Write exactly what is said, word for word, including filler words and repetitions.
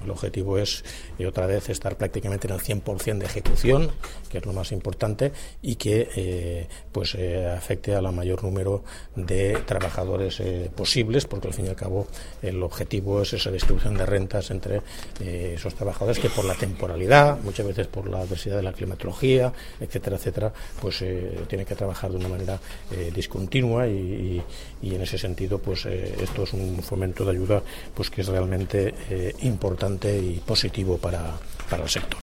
El objetivo es, eh, otra vez, estar prácticamente en el cien por ciento de ejecución, que es lo más importante, y que eh, pues eh, afecte a la mayor número de trabajadores eh, posibles, porque al fin y al cabo el objetivo es esa distribución de rentas entre eh, esos trabajadores que, por la temporalidad, muchas veces por la adversidad de la climatología, etcétera, etcétera, pues eh, tienen que trabajar de una manera eh, discontinua y, y, y en ese sentido pues eh, esto es un fomento de ayuda pues que es realmente eh, importante y positivo para, para el sector.